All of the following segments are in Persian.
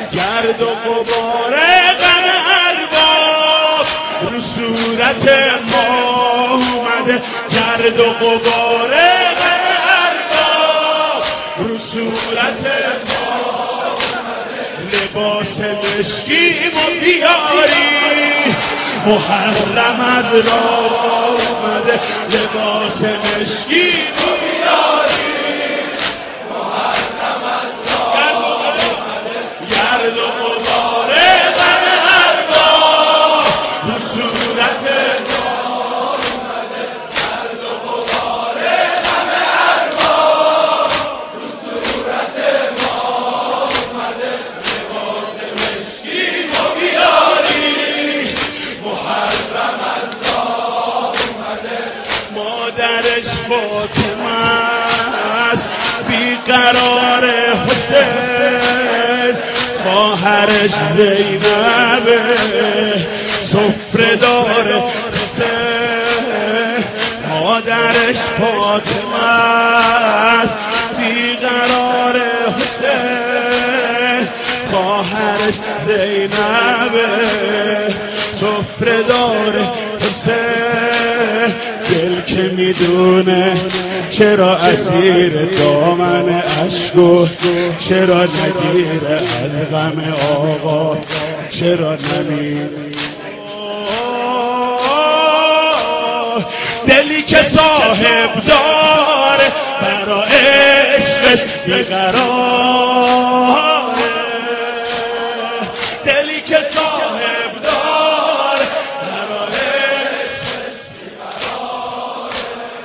گرد و غبار غم ارباب رو صورت ما اومده، گرد و غبار غم ارباب رو صورت ما اومده. لباس مشکیمو بیاری، محرم از راه اومده. لباس مشکیمو بیاری، محرم از راه اومده. گرد و غبار غم ارباب رو صورت ما اومده. گرد و غبار غم ارباب رو صورت ما اومده. لباس مشکیمو بیاری، محرم از راه اومده. مادرش فاطمه است، بیقرار حسین. خواهرش زینبه، سفره دار حسین. مادرش فاطمه است، بیقرار حسین. خواهرش زینبه، سفره دار حسین. دل که میدونه چرا اسیر دامن عشق، چرا نگیره از غم آقا، چرا نمیره. دلی که صاحب داره برا عشقش بیقراره. دلی که صاحب داره برا عشقش بیقراره.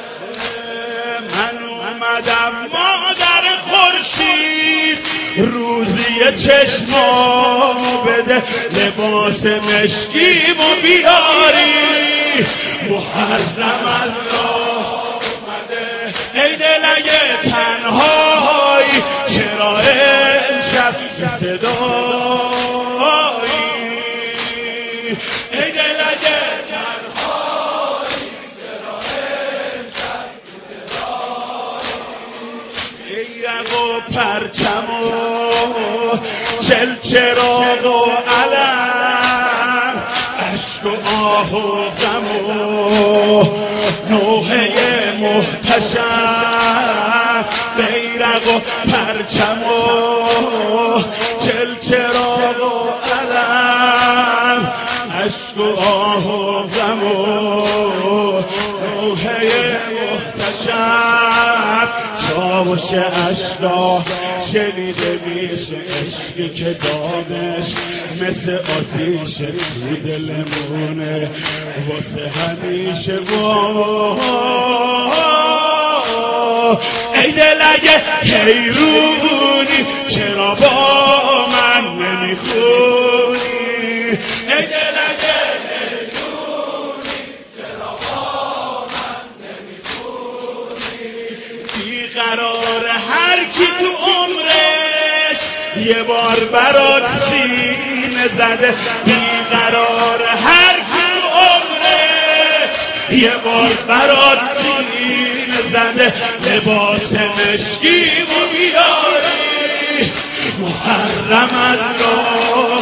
من اومدم مادر خورشید، روزی چشمامو بده. لباس مشکیمو بیاری، محرم از راه اومده. ای دل اگه تنهایی، چرا امشب صدایی؟ ای دل اگه تنهایی، چرا امشب صدایی؟ ای یق و پرچم و چلچراغ و علم، عشق و آه و غم و نوحه محتشم. بیرق و پرچم و چلچراغ و علم، عشق و آه و غم و نوحه محتشم. چاوش اشنا شنیده میشه، عشقی که دامش مثل آتیش تو دلمونه واسه همیشه. ای دل اگه حیرونی، چرا با من نمیخونی؟ ای دل اگه حیرونی، چرا با من نمیخونی؟ بیقرار هر کی تو عمرش یه بار برات سینه زده. بیقرار هر کی تو عمرش یه بار برات سینه زده. لباس مشکیمو بیاری، محرم از راه